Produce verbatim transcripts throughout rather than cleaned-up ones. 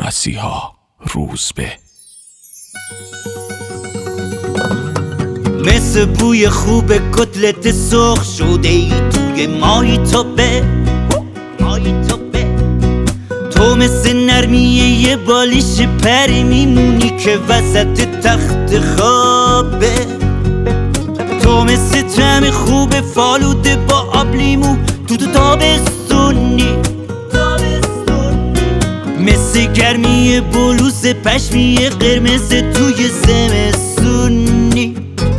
مسیحا روزبه. مثل بوی خوب کتلت سرخ شده ای توی مایتابه مایتابه تو مثل نرمی یه بالیش پری میمونی که وسط تخت خوابه. تو مثل طعم خوب فالوده با آب لیمو تو تو تابستونی، مثل گرمی بلوز پشمی قرمز توی زمستونی.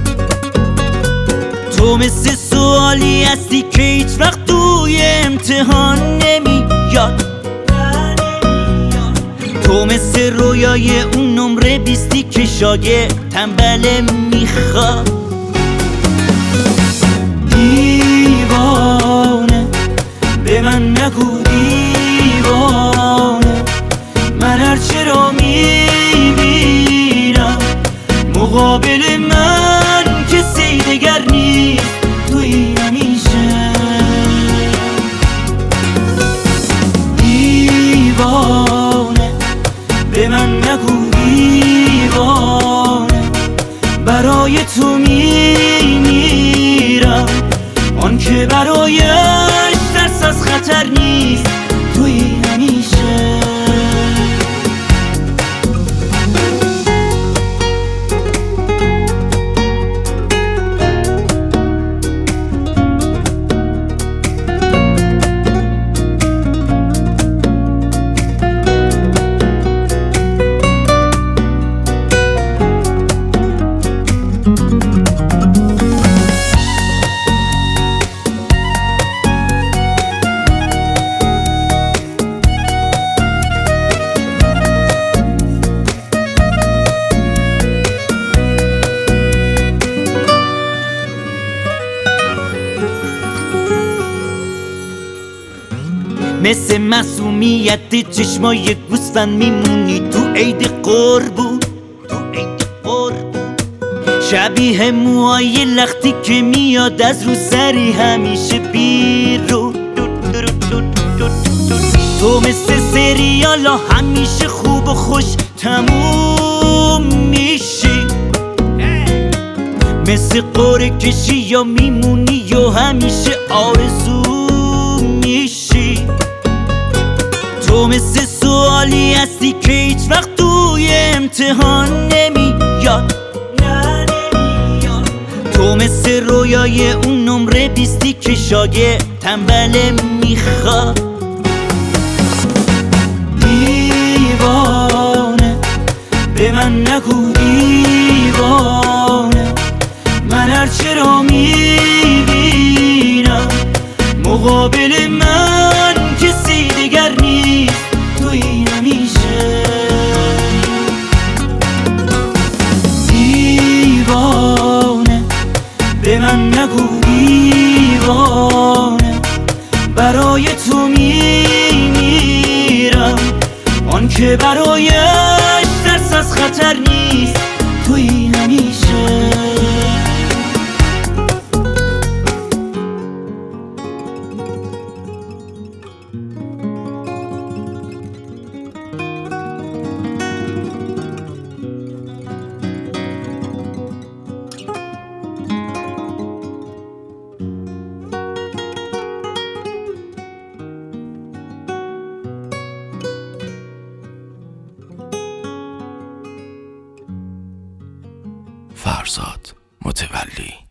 تو مثل سوالی هستی که هیچ وقت توی امتحان نمیاد. تو مثل رویای اون نمره بیستی که شاگرد تنبله میخواد. دیوانه به من نگو دیوانه، من هرچه را میبینم مقابل من کسی دگر نیست توی همیشه. دیوانه به من نگو دیوانه، برای تو میمیرم، آن که برایش ترس از خطر نیست توی همیشه. مثل معصومیت چشمای گوسفند میمونی تو عید قربون، تو عید قربون شبیه موهای لختی که میاد از رو سری همیشه بیرون. تو مثل سریالا همیشه خوب و خوش تموم میشی، مثل قرعه کشی یا میمونی یا همیشه آرزو میشی. تو مثل سوالی هستی که هیچ وقت توی امتحان نمیاد. تو مثل رویای اون نمره بیستی که شاگرد تنبله میخواد. دیوانه به من نگو دیوانه، من هرچه را میبینم مقابل من کسی دگر نیست توی همیشه. دیوانه به من نگو دیوانه، برای تو میمیرم، آن که برایش ترس از خطر نیست توی همیشه. فرزاد متولی.